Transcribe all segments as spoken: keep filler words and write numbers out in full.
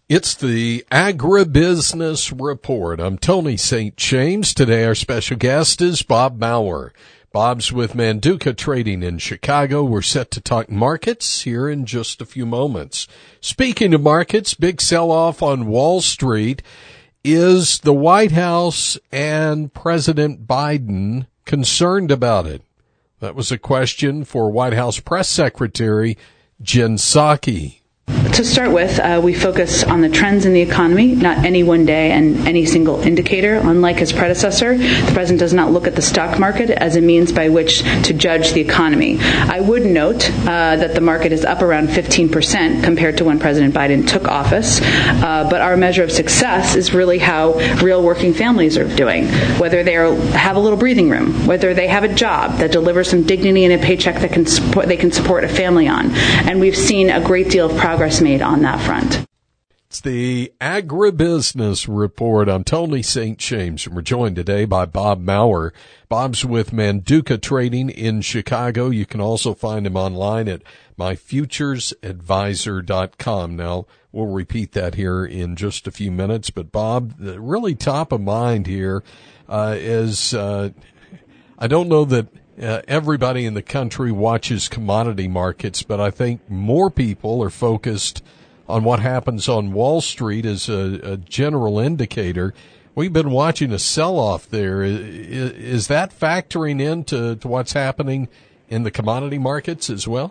It's the Agribusiness Report. I'm Tony Saint James. Today our special guest is Bob Maurer. Bob's with Manduca Trading in Chicago. We're set to talk markets here in just a few moments. Speaking of markets, big sell-off on Wall Street. Is the White House and President Biden concerned about it? That was a question for White House Press Secretary Jen Psaki. To start with, uh, we focus on the trends in the economy, not any one day and any single indicator. Unlike his predecessor, the president does not look at the stock market as a means by which to judge the economy. I would note uh, that the market is up around fifteen percent compared to when President Biden took office. Uh, but our measure of success is really how real working families are doing, whether they are, have a little breathing room, whether they have a job that delivers some dignity and a paycheck that can support, they can support a family on. And we've seen a great deal of progress made on that front. It's the Agribusiness Report. I'm Tony Saint James, and we're joined today by Bob Maurer. Bob's with Manduca Trading in Chicago. You can also find him online at my futures advisor dot com. Now, we'll repeat that here in just a few minutes, but Bob, really top of mind here uh, is, uh, I don't know that Uh, everybody in the country watches commodity markets, but I think more people are focused on what happens on Wall Street as a, a general indicator. We've been watching a sell-off there. Is, is that factoring into to what's happening in the commodity markets as well?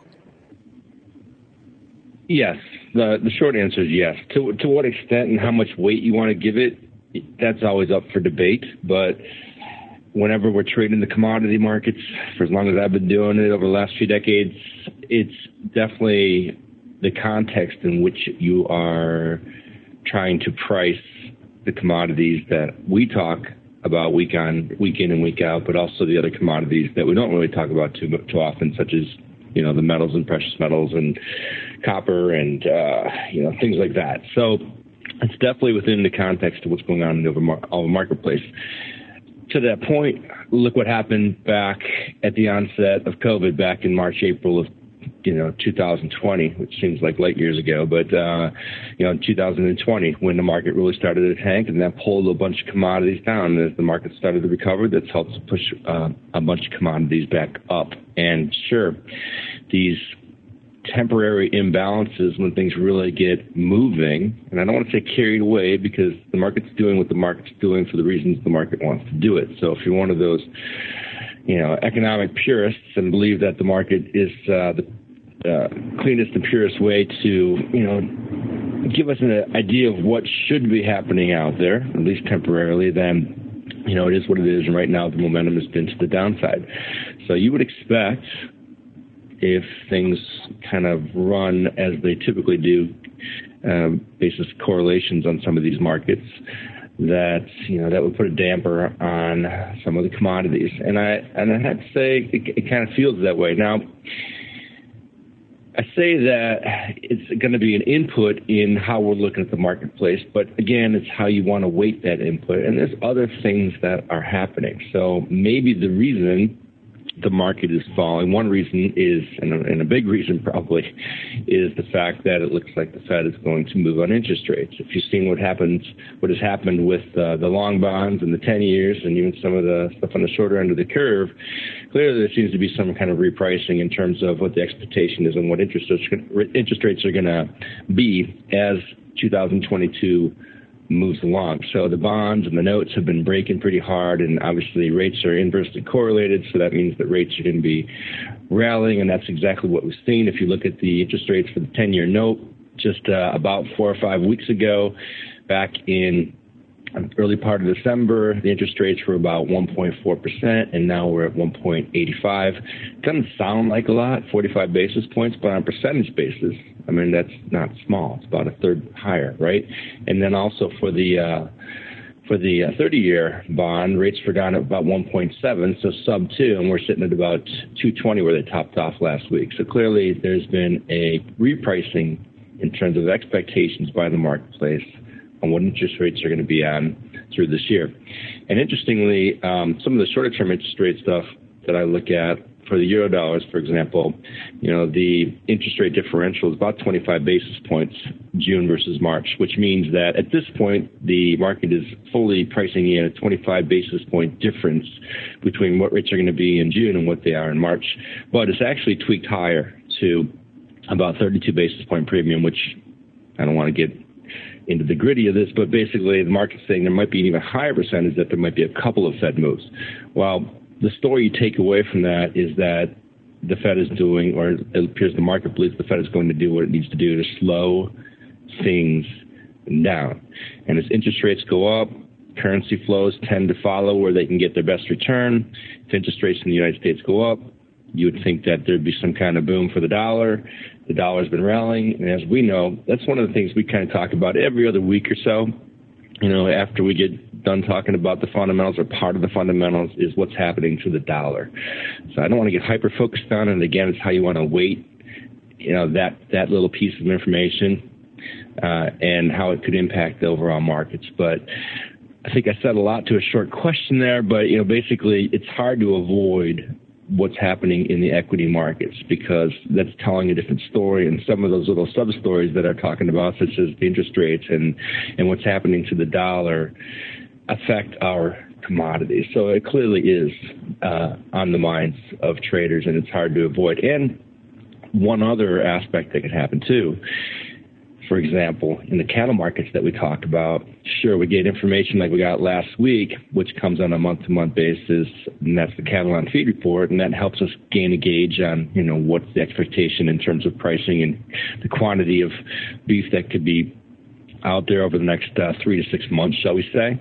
Yes. The, the short answer is yes. To, to what extent and how much weight you want to give it, that's always up for debate, but whenever we're trading the commodity markets, for as long as I've been doing it over the last few decades, it's definitely the context in which you are trying to price the commodities that we talk about week on, week in and week out, but also the other commodities that we don't really talk about too too often, such as, you know, the metals and precious metals and copper and, uh, you know, things like that. So it's definitely within the context of what's going on in the overall marketplace. To that point, look what happened back at the onset of COVID back in March, April of, you know, two thousand twenty, which seems like light years ago, but, uh, you know, in two thousand twenty, when the market really started to tank and that pulled a bunch of commodities down. As the market started to recover, that's helped to push uh, a bunch of commodities back up. And sure, these temporary imbalances when things really get moving, and I don't want to say carried away because the market's doing what the market's doing for the reasons the market wants to do it. So if you're one of those, you know, economic purists and believe that the market is uh, the uh, cleanest and purest way to, you know, give us an idea of what should be happening out there, at least temporarily, then, you know, it is what it is. And right now the momentum has been to the downside. So you would expect, if things kind of run as they typically do, um, basis correlations on some of these markets, that, you know, that would put a damper on some of the commodities. And I, and I have to say it, it kind of feels that way. Now, I say that it's going to be an input in how we're looking at the marketplace, but again, it's how you want to weight that input. And there's other things that are happening. So maybe the reason the market is falling, one reason is, and a, and a big reason probably, is the fact that it looks like the Fed is going to move on interest rates. If you've seen what happens, what has happened with uh, the long bonds and the ten years and even some of the stuff on the shorter end of the curve, clearly there seems to be some kind of repricing in terms of what the expectation is and what interest rates, interest rates are going to be as two thousand twenty-two moves along. So the bonds and the notes have been breaking pretty hard, and obviously rates are inversely correlated, so that means that rates are going to be rallying, and that's exactly what we've seen. If you look at the interest rates for the ten-year note, just uh, about four or five weeks ago, back in early part of December, the interest rates were about one point four percent, and now we're at one point eight five. Doesn't sound like a lot, forty-five basis points, but on a percentage basis, I mean, that's not small. It's about a third higher, right? And then also for the uh, for the uh, thirty-year bond, rates were down at about one point seven, so sub two, and we're sitting at about two twenty where they topped off last week. So clearly there's been a repricing in terms of expectations by the marketplace on what interest rates are going to be on through this year. And interestingly, um, some of the shorter-term interest rate stuff that I look at for the euro dollars, for example, you know, the interest rate differential is about twenty-five basis points June versus March, which means that at this point, the market is fully pricing in a twenty-five basis point difference between what rates are going to be in June and what they are in March. But it's actually tweaked higher to about thirty-two basis point premium, which I don't want to get into the gritty of this, but basically the market's saying there might be an even higher percentage that there might be a couple of Fed moves. Well, the story you take away from that is that the Fed is doing, or it appears the market believes the Fed is going to do what it needs to do to slow things down. And as interest rates go up, currency flows tend to follow where they can get their best return. If interest rates in the United States go up, you would think that there'd be some kind of boom for the dollar. The dollar's been rallying, and as we know, that's one of the things we kind of talk about every other week or so. You know, after we get done talking about the fundamentals, or part of the fundamentals is what's happening to the dollar. So I don't want to get hyper-focused on it. Again, it's how you want to weight, you know, that, that little piece of information uh, and how it could impact the overall markets. But I think I said a lot to a short question there, but, you know, basically it's hard to avoid what's happening in the equity markets, because that's telling a different story, and some of those little sub-stories that are talking about, such as the interest rates and, and what's happening to the dollar, affect our commodities. So it clearly is uh, on the minds of traders, and it's hard to avoid. And one other aspect that could happen too, for example, in the cattle markets that we talked about, sure, we get information like we got last week, which comes on a month-to-month basis, and that's the cattle on feed report, and that helps us gain a gauge on, you know, what's the expectation in terms of pricing and the quantity of beef that could be out there over the next uh, three to six months, shall we say.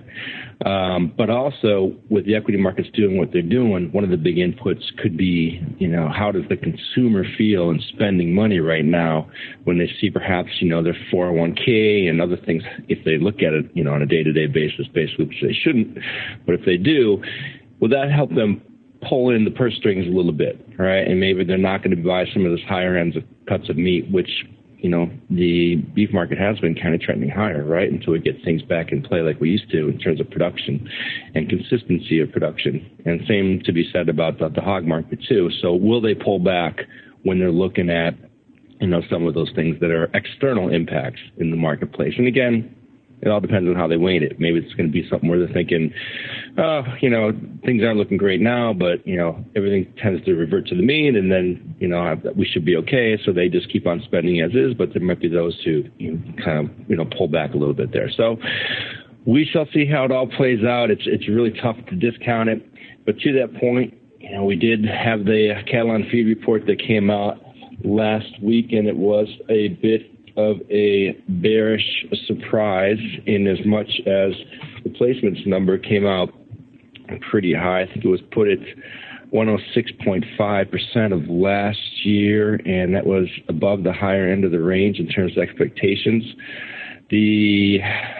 Um, but also, with the equity markets doing what they're doing, one of the big inputs could be, you know, how does the consumer feel in spending money right now when they see perhaps, you know, their four oh one k and other things, if they look at it, you know, on a day-to-day basis, basically, which they shouldn't. But if they do, will that help them pull in the purse strings a little bit, right? And maybe they're not going to buy some of those higher ends of cuts of meat, which, you know, the beef market has been kind of trending higher, right, until we get things back in play like we used to in terms of production and consistency of production. And same to be said about the, the hog market, too. So will they pull back when they're looking at, you know, some of those things that are external impacts in the marketplace? And again, it all depends on how they weight it. Maybe it's going to be something where they're thinking, oh, you know, things aren't looking great now, but, you know, everything tends to revert to the mean, and then, you know, we should be okay. So they just keep on spending as is, but there might be those who, you know, kind of, you know, pull back a little bit there. So we shall see how it all plays out. It's, it's really tough to discount it. But to that point, you know, we did have the cattle on feed report that came out last week, and it was a bit of a bearish surprise in as much as the placements number came out pretty high. I think it was put at one oh six point five percent of last year, and that was above the higher end of the range in terms of expectations. The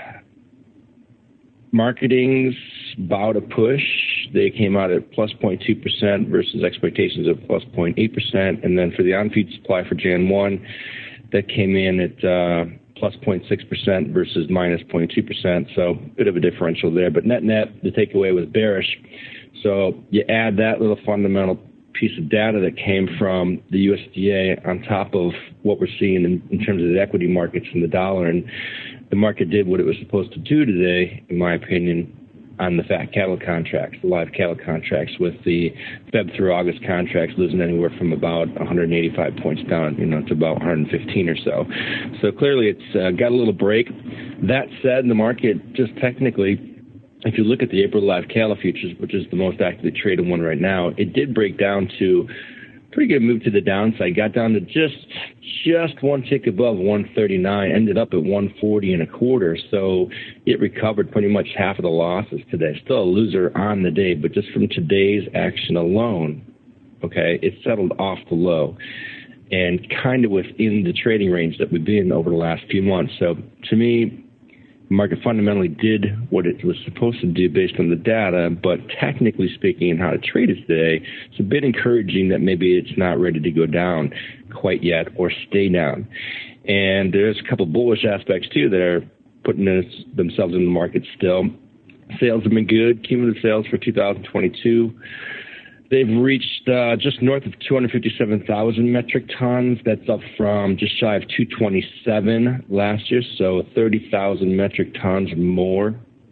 marketing's about a push. They came out at plus zero point two percent versus expectations of plus zero point eight percent. And then for the on-feed supply for January first, that came in at uh, plus zero point six percent versus minus zero point two percent. So a bit of a differential there. But net-net, the takeaway was bearish. So you add that little fundamental piece of data that came from the U S D A on top of what we're seeing in, in terms of the equity markets and the dollar. And the market did what it was supposed to do today, in my opinion, on the fat cattle contracts, the live cattle contracts, with the February through August contracts losing anywhere from about one hundred eighty-five points down, you know, to about one hundred fifteen or so. So clearly it's uh, got a little break. That said, the market just technically, if you look at the April live cattle futures, which is the most actively traded one right now, it did break down to pretty good move to the downside, got down to just just one tick above one thirty-nine, ended up at one forty and a quarter. So it recovered pretty much half of the losses today. Still a loser on the day, but just from today's action alone, okay, it settled off the low and kind of within the trading range that we've been over the last few months. So to me, the market fundamentally did what it was supposed to do based on the data, but technically speaking and how to trade it today, it's a bit encouraging that maybe it's not ready to go down quite yet or stay down. And there's a couple bullish aspects, too, that are putting themselves in the market still. Sales have been good. Cumulative sales for two thousand twenty-two They've reached uh, just north of two hundred fifty-seven thousand metric tons. That's up from just shy of two hundred twenty-seven last year, so thirty thousand metric tons more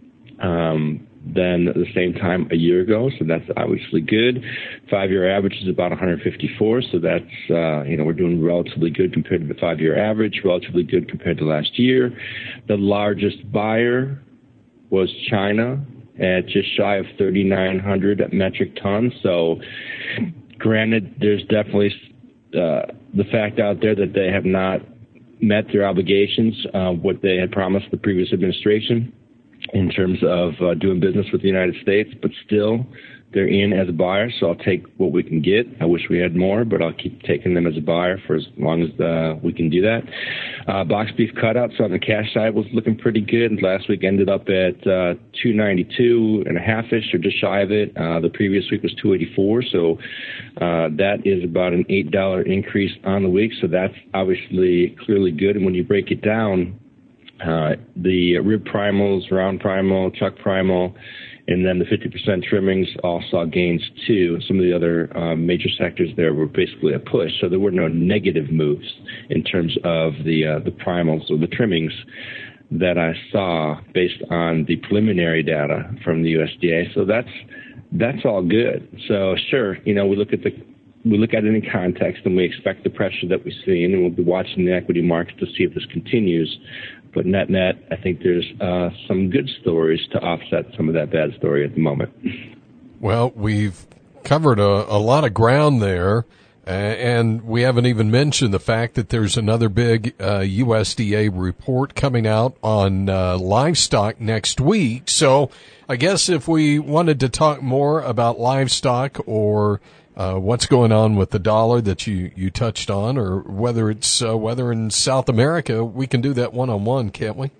um, than the same time a year ago. So that's obviously good. Five-year average is about one hundred fifty-four, so that's, uh, you know, we're doing relatively good compared to the five-year average, relatively good compared to last year. The largest buyer was China, at just shy of thirty-nine hundred metric tons. So granted, there's definitely uh, the fact out there that they have not met their obligations, uh, what they had promised the previous administration in terms of uh, doing business with the United States, but still they're in as a buyer, so I'll take what we can get. I wish we had more, but I'll keep taking them as a buyer for as long as uh, we can do that. Uh, box beef cutouts on the cash side was looking pretty good. Last week ended up at uh, two ninety-two and a half-ish, or just shy of it. Uh, the previous week was two eighty-four, so uh, that is about an eight dollars increase on the week, so that's obviously clearly good. And when you break it down, uh, the rib primals, round primal, chuck primal, and then the fifty percent trimmings all saw gains too. Some of the other um, major sectors there were basically a push, so there were no negative moves in terms of the uh, the primals or the trimmings that I saw based on the preliminary data from the U S D A. So that's that's all good. So sure, you know, we look at the we look at it in context, and we expect the pressure that we've seen, and we'll be watching the equity markets to see if this continues. But net net, I think there's uh, some good stories to offset some of that bad story at the moment. Well, we've covered a, a lot of ground there, uh, and we haven't even mentioned the fact that there's another big uh, U S D A report coming out on uh, livestock next week. So I guess if we wanted to talk more about livestock or Uh, what's going on with the dollar that you, you touched on, or whether it's uh, whether in South America, we can do that one-on-one, can't we?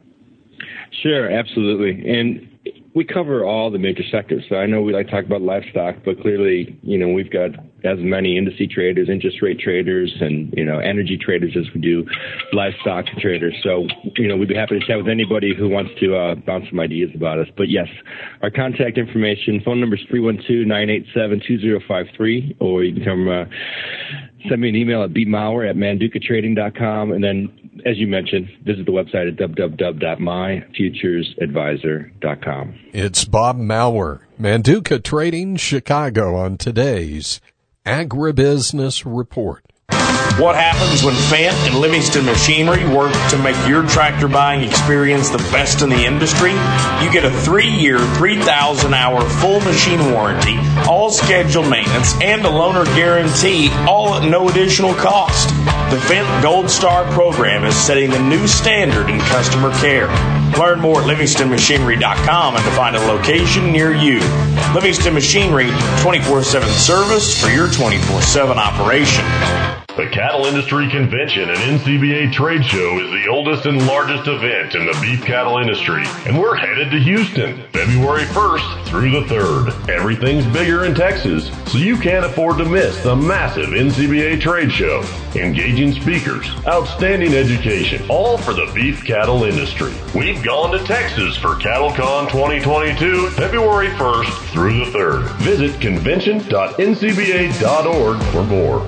Sure, absolutely. And we cover all the major sectors. So I know we like to talk about livestock, but clearly, you know, we've got as many indice traders, interest rate traders, and, you know, energy traders as we do livestock traders. So, you know, we'd be happy to chat with anybody who wants to uh, bounce some ideas about us. But yes, our contact information, phone number is three one two, nine eight seven, two zero five three, or you can come uh, send me an email at b mauer at manduca trading dot com. And then, as you mentioned, visit the website at w w w dot my futures advisor dot com. It's Bob Mauer, Manduca Trading Chicago, on today's Agribusiness Report. What happens when Fendt and Livingston Machinery work to make your tractor buying experience the best in the industry? You get a three-year, three thousand hour full machine warranty, all scheduled maintenance, and a loaner guarantee, all at no additional cost. The Fendt Gold Star program is setting the new standard in customer care. Learn more at livingston machinery dot com and to find a location near you. Livingston Machinery, twenty-four seven service for your twenty-four seven operation. The Cattle Industry Convention and N C B A Trade Show is the oldest and largest event in the beef cattle industry, and we're headed to Houston, February first through the third. Everything's bigger in Texas, so you can't afford to miss the massive N C B A Trade Show. Engaging speakers, outstanding education, all for the beef cattle industry. We've gone to Texas for CattleCon twenty twenty-two, February first through the third. Visit convention dot n c b a dot org for more.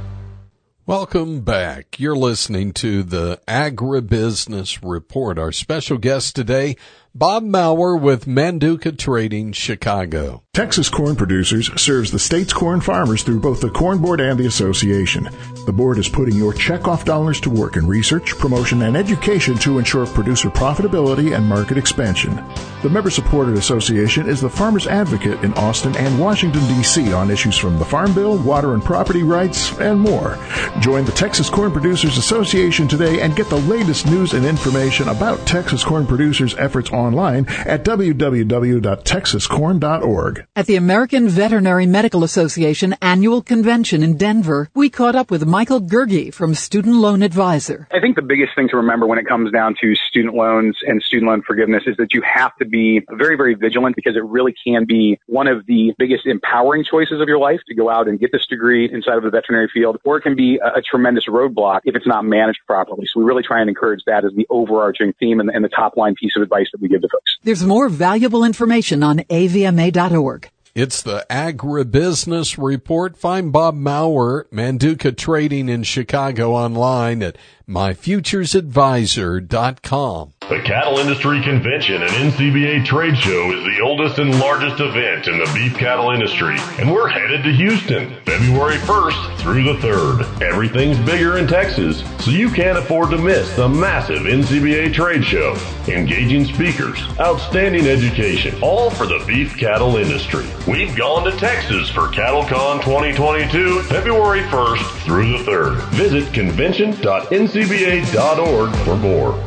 Welcome back. You're listening to the Agribusiness Report. Our special guest today, Bob Mauer with Manduca Trading Chicago. Texas Corn Producers serves the state's corn farmers through both the Corn Board and the association. The board is putting your checkoff dollars to work in research, promotion, and education to ensure producer profitability and market expansion. The member-supported association is the farmer's advocate in Austin and Washington, D C on issues from the Farm Bill, water and property rights, and more. Join the Texas Corn Producers Association today and get the latest news and information about Texas Corn Producers' efforts online at w w w dot texas corn dot org. At the American Veterinary Medical Association annual convention in Denver, we caught up with Michael Gerge from Student Loan Advisor. I think the biggest thing to remember when it comes down to student loans and student loan forgiveness is that you have to be very, very vigilant, because it really can be one of the biggest empowering choices of your life to go out and get this degree inside of the veterinary field, or it can be a, a tremendous roadblock if it's not managed properly. So we really try and encourage that as the overarching theme and the, and the top line piece of advice that we give to folks. There's more valuable information on a v m a dot org. It's the Agribusiness Report. Find Bob Maurer, Manduca Trading in Chicago online at my futures advisor dot com. The Cattle Industry Convention and N C B A Trade Show is the oldest and largest event in the beef cattle industry, and we're headed to Houston, February first through the third. Everything's bigger in Texas, so you can't afford to miss the massive N C B A Trade Show. Engaging speakers, outstanding education, all for the beef cattle industry. We've gone to Texas for CattleCon twenty twenty-two, February first through the third. Visit convention dot N C B A dot org for more.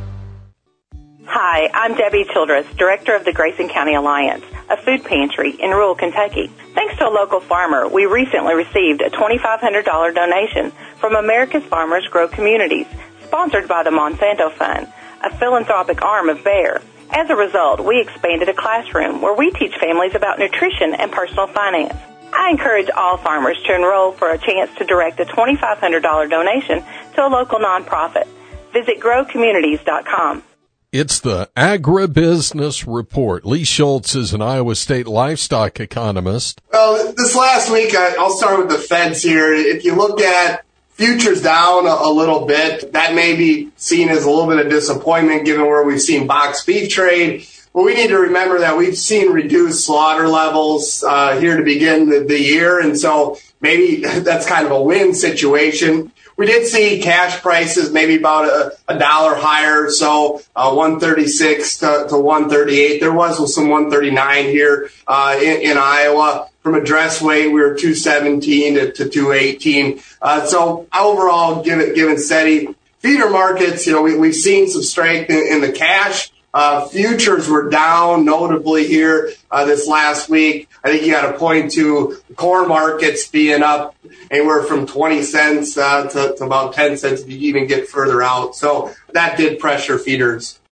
Hi, I'm Debbie Childress, Director of the Grayson County Alliance, a food pantry in rural Kentucky. Thanks to a local farmer, we recently received a twenty-five hundred dollars donation from America's Farmers Grow Communities, sponsored by the Monsanto Fund, a philanthropic arm of Bayer. As a result, we expanded a classroom where we teach families about nutrition and personal finance. I encourage all farmers to enroll for a chance to direct a twenty-five hundred dollars donation to a local nonprofit. Visit grow communities dot com. It's the Agribusiness Report. Lee Schultz is an Iowa State livestock economist. Well, this last week, I'll start with the Feds here. If you look at futures down a, a little bit, that may be seen as a little bit of disappointment given where we've seen boxed beef trade. But we need to remember that we've seen reduced slaughter levels uh, here to begin the, the year, and so maybe that's kind of a win situation. We did see cash prices maybe about a, a dollar higher, so uh, one thirty-six to, to one thirty-eight. There was some one thirty-nine here uh, in, in Iowa. From a dress weight, we were two seventeen to, to two eighteen. Uh, so overall, given given steady feeder markets, you know, we, we've seen some strength in, in the cash. Uh, futures were down notably here uh, this last week. I think you got to point to corn markets being up anywhere from twenty cents uh, to, to about ten cents if you even get further out. So that did pressure feeders.